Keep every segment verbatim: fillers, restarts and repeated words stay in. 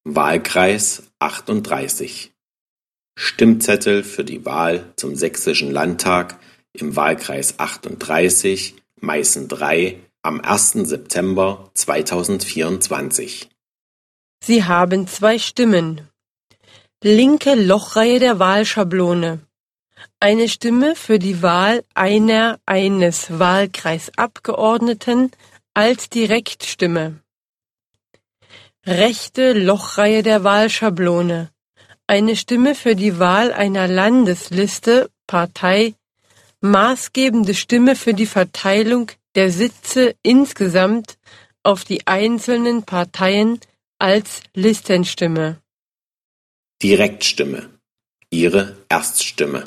Wahlkreis achtunddreißig. Stimmzettel für die Wahl zum Sächsischen Landtag im Wahlkreis achtunddreißig, Meißen drei, am ersten September zweitausendvierundzwanzig. Sie haben zwei Stimmen. Linke Lochreihe der Wahlschablone. Eine Stimme für die Wahl einer eines Wahlkreisabgeordneten als Direktstimme. Rechte Lochreihe der Wahlschablone. Eine Stimme für die Wahl einer Landesliste, Partei, maßgebende Stimme für die Verteilung der Sitze insgesamt auf die einzelnen Parteien als Listenstimme. Direktstimme. Ihre Erststimme.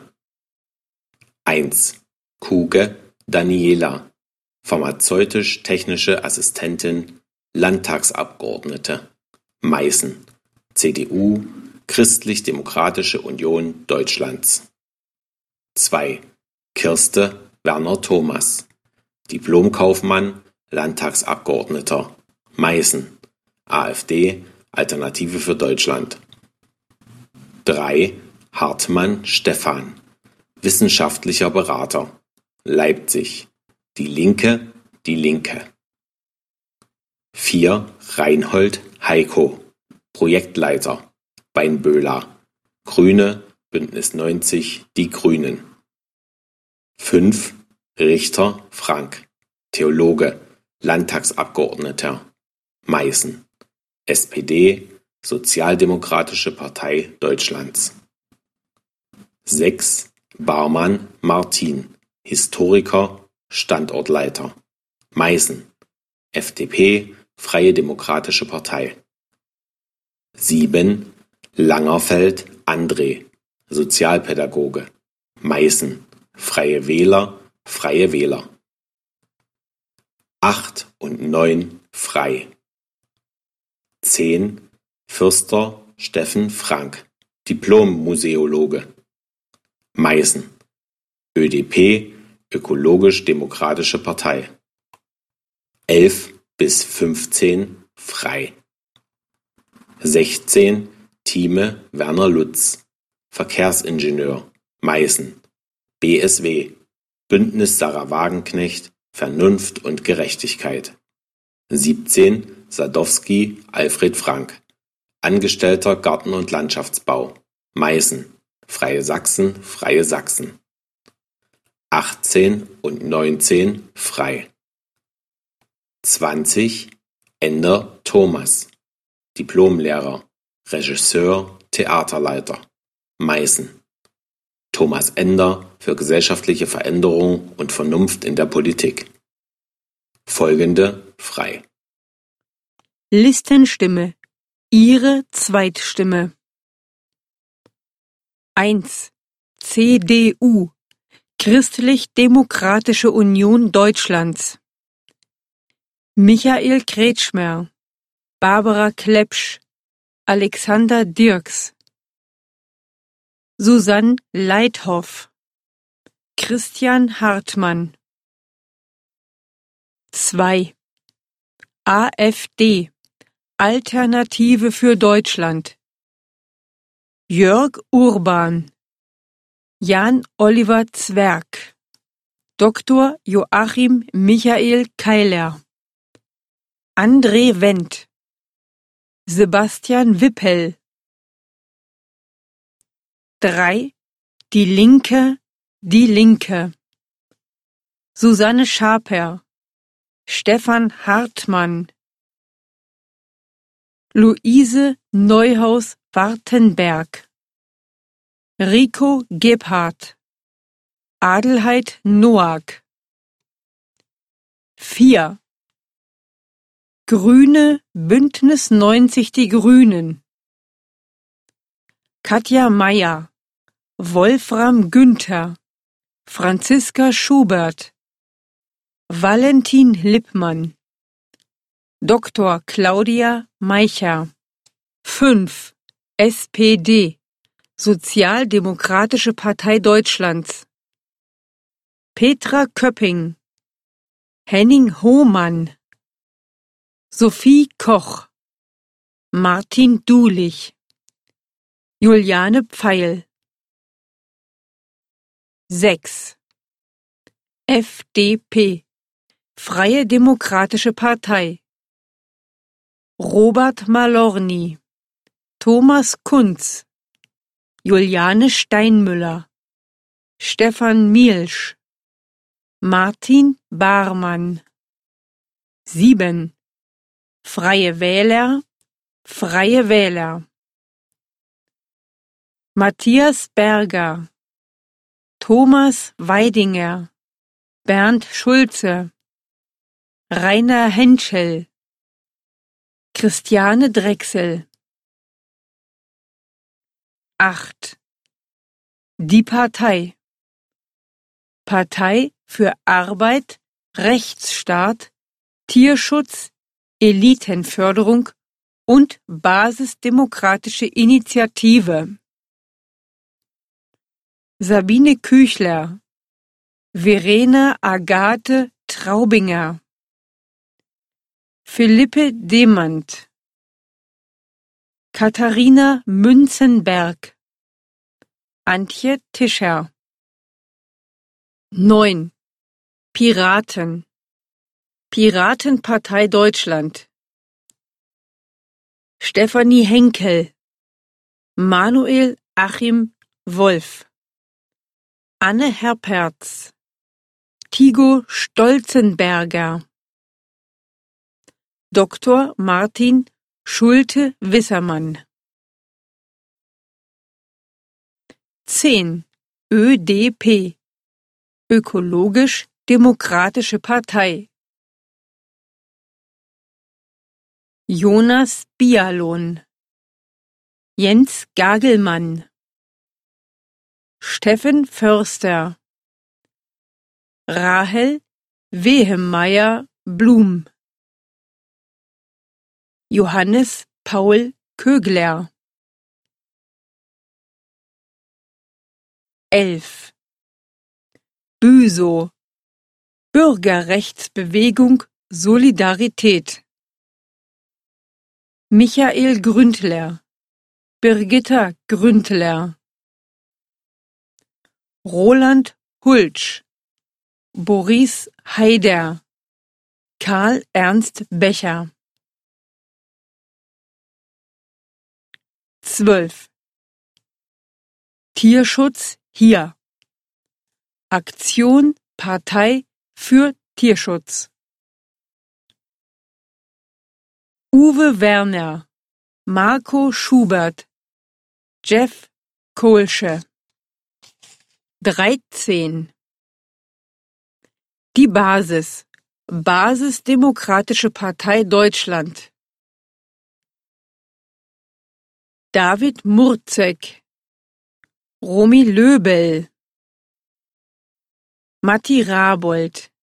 eins. Kuge Daniela, pharmazeutisch-technische Assistentin, Landtagsabgeordnete, Meißen, C D U, Christlich-Demokratische Union Deutschlands. zwei. Kirste Werner-Thomas, Diplomkaufmann, Landtagsabgeordneter, Meißen, AfD, Alternative für Deutschland. drei. Hartmann Stefan, wissenschaftlicher Berater, Leipzig, Die Linke, Die Linke. vier. Reinhold Heiko, Projektleiter, Weinböhler, Grüne, Bündnis neunzig, Die Grünen. fünf. Richter Frank, Theologe, Landtagsabgeordneter, Meißen, S P D, Sozialdemokratische Partei Deutschlands. sechs. Barmann Martin, Historiker, Standortleiter, Meißen, F D P, Freie Demokratische Partei. sieben. Langerfeld André, Sozialpädagoge, Meißen, Freie Wähler, Freie Wähler. acht und neun frei. zehn. Fürster Steffen Frank, Diplom-Museologe, Meißen, Ö D P, Ökologisch-Demokratische Partei. elf bis fünfzehn frei. sechzehn. Thieme Werner-Lutz, Verkehrsingenieur, Meißen, B S W, Bündnis Sarah Wagenknecht, Vernunft und Gerechtigkeit. siebzehn. Sadowski Alfred Frank, Angestellter Garten- und Landschaftsbau, Meißen, Freie Sachsen, Freie Sachsen. achtzehn und neunzehn frei. zwanzig. Ender Thomas, Diplomlehrer, Regisseur, Theaterleiter, Meißen, Thomas Ender für gesellschaftliche Veränderung und Vernunft in der Politik. Folgende frei. Listenstimme. Ihre Zweitstimme. eins. C D U, Christlich-Demokratische Union Deutschlands. Michael Kretschmer, Barbara Klepsch, Alexander Dirks, Susanne Leithoff, Christian Hartmann. zwei. AfD, Alternative für Deutschland. Jörg Urban, Jan Oliver Zwerg, Doktor Joachim Michael Keiler, André Wendt, Sebastian Wippel. drei. Die Linke, Die Linke. Susanne Schaper, Stefan Hartmann, Luise Neuhaus-Wartenberg, Rico Gebhardt, Adelheid Noack. vier. Grüne Bündnis neunzig Die Grünen. Katja Mayer, Wolfram Günther, Franziska Schubert, Valentin Lippmann, Doktor Claudia Meicher. fünf. S P D, Sozialdemokratische Partei Deutschlands. Petra Köpping, Henning Hohmann, Sophie Koch. Martin Dulich, Juliane Pfeil. sechs. F D P, Freie Demokratische Partei. Robert Malorny, Thomas Kunz, Juliane Steinmüller, Stefan Mielsch, Martin Barmann. sieben. Freie Wähler, Freie Wähler. Matthias Berger, Thomas Weidinger, Bernd Schulze, Rainer Henschel, Christiane Drechsel. acht. Die Partei. Partei für Arbeit, Rechtsstaat, Tierschutz, Elitenförderung und Basisdemokratische Initiative. Sabine Küchler, Verena Agathe Traubinger, Philippe Demand, Katharina Münzenberg, Antje Tischer. neun. Piraten. Piratenpartei Deutschland. Stefanie Henkel, Manuel Achim Wolf, Anne Herperz, Tigo Stolzenberger, Doktor Martin Schulte-Wissermann. zehn. Ö D P, Ökologisch-Demokratische Partei. Jonas Bialon, Jens Gagelmann, Steffen Förster, Rahel Wehemeier-Blum, Johannes Paul Kögler. elf. Büsow, Bürgerrechtsbewegung Solidarität. Michael Gründler, Birgitta Gründler, Roland Hultsch, Boris Haider, Karl Ernst Becher. zwölf. Tierschutz hier. Aktion Partei für Tierschutz. Uwe Werner, Marco Schubert, Jeff Kohlsche. dreizehn. Die Basis. Basisdemokratische Partei Deutschland. David Murzek, Romy Löbel, Matti Rabold,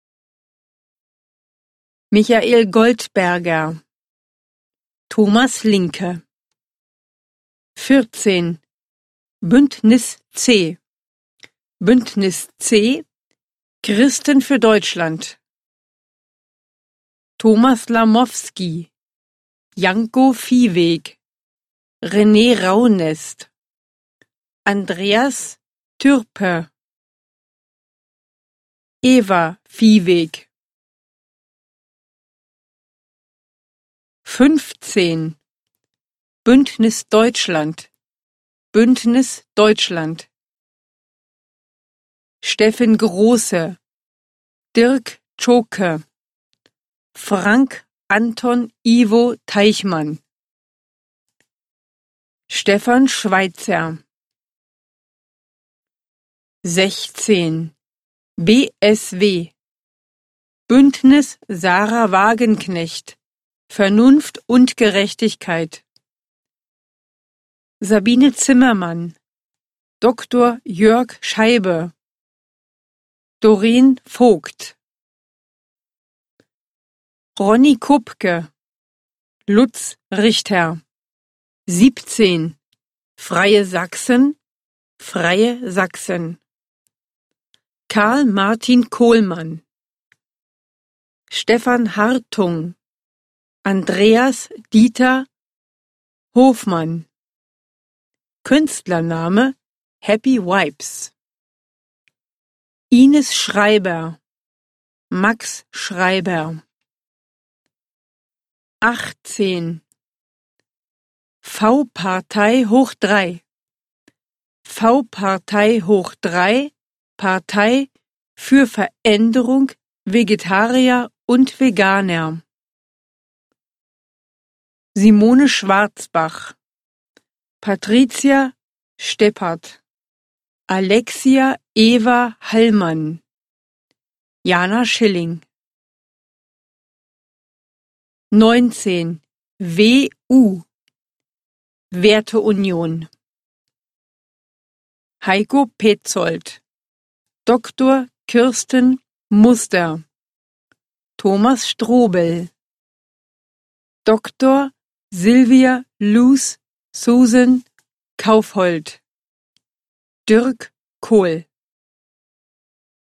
Michael Goldberger, Thomas Linke. vierzehn. Bündnis C. Bündnis C. Christen für Deutschland. Thomas Lamowski, Janko Viehweg, René Raunest, Andreas Türpe, Eva Viehweg. fünfzehn. Bündnis Deutschland. Bündnis Deutschland. Steffen Große, Dirk Tschoke, Frank Anton Ivo Teichmann, Stefan Schweitzer. sechzehn. B S W. Bündnis Sarah Wagenknecht. Vernunft und Gerechtigkeit. Sabine Zimmermann, Doktor Jörg Scheibe, Doreen Vogt, Ronny Kupke, Lutz Richter. siebzehn. Freie Sachsen, Freie Sachsen. Karl Martin Kohlmann, Stefan Hartung, Andreas Dieter Hofmann. Künstlername Happy Vibes. Ines Schreiber. Max Schreiber. achtzehn. V-Partei hoch drei. V-Partei hoch drei, Partei für Veränderung Vegetarier und Veganer. Simone Schwarzbach. Patricia Steppert. Alexia Eva Hallmann. Jana Schilling. neunzehn. W U. Werteunion. Heiko Petzold. Doktor Kirsten Muster. Thomas Strobel. Doktor Silvia Luz Susan Kaufhold. Dirk Kohl.